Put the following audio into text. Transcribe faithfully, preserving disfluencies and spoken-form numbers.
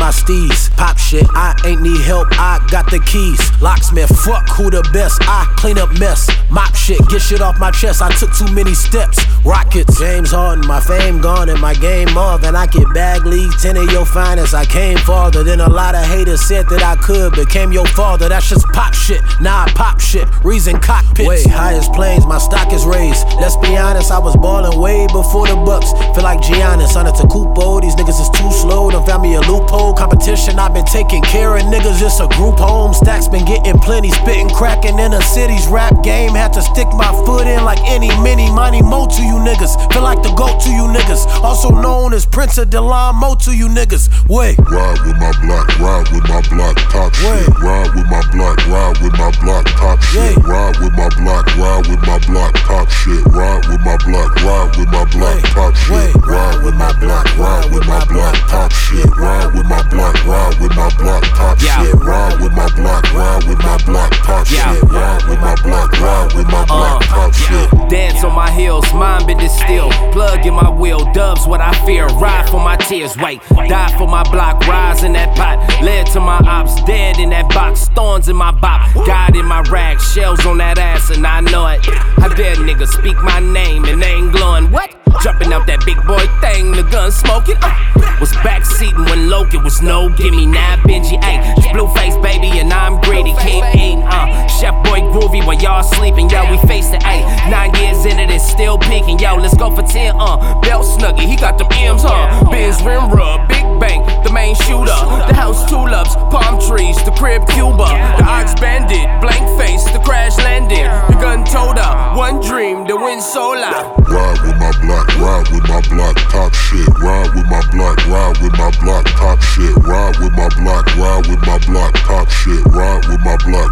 my steez. Pop shit, I ain't need help, I got the keys. Locksmith, fuck who the best, I clean up mess. Mop shit, get shit off my chest, I took too many steps. Rockets, James Harden, my fame gone and my game off. And I get bag league, ten of your finest, I came farther than a lot of haters said that I could. Became your father, that's just pop shit. Nah, pop shit, reason cockpits. Way highest planes, my stock is raised. Let's be honest, I was ballin' way before the Bucks. Feel like Giannis, on it to Kupo, these niggas is too slow. Done found me a loophole, competition, I've been taking care of niggas, it's a group home. Stacks been getting plenty, spitting, cracking in the city's rap game. Had to stick my foot in like any, mini, money, mo to you niggas. Feel like the GOAT to you niggas, also known as Prince of Delon Mo to you niggas. Wait. Ride with my block, ride with my block, top shit. Ride with my block, ride with my block, top shit. Ride with my block, ride with my block, top shit. Ride with my block, ride with my block, top shit. Ride with my block, ride with my block, top shit. Ride with my block, ride with my block, top shit. Ride with my block, ride with my block, top shit. Ride with my block, ride with my block, top shit. Dance on my heels, mind been still. Plug in my wheel, dubs what I fear. Ride for my tears, wait. Die for my block, rise in that pot. Led to my ops, dead in that box. Thorns in my bop, God in my rag. Shells on that ass and I know it. I dare niggas speak my name and they ain't glowing. What? Jumping out that big boy thing, the gun smoking. Uh, was backseating when Loki was no gimme. Now Benji, ayy, it's Blueface baby and I'm greedy. Keep eating, uh, Chef Boy groovy while y'all sleeping. Yo, we faced it, ayy. Nine years in it, it's still peaking. Yo, let's go for ten, uh. Belt Snuggie, he got them M's, huh? Benz rim rub, Big Bang, the main shooter. The house tulips, palm trees, the crib Cuba. The ox bandit, blank face, the crash landed. The gun told her, one dream, the wind so loud. Ride with my block, ride with my block, top shit. Ride with my block, ride with my block, top shit. Ride with my block, ride with my block, top shit. Ride with my block,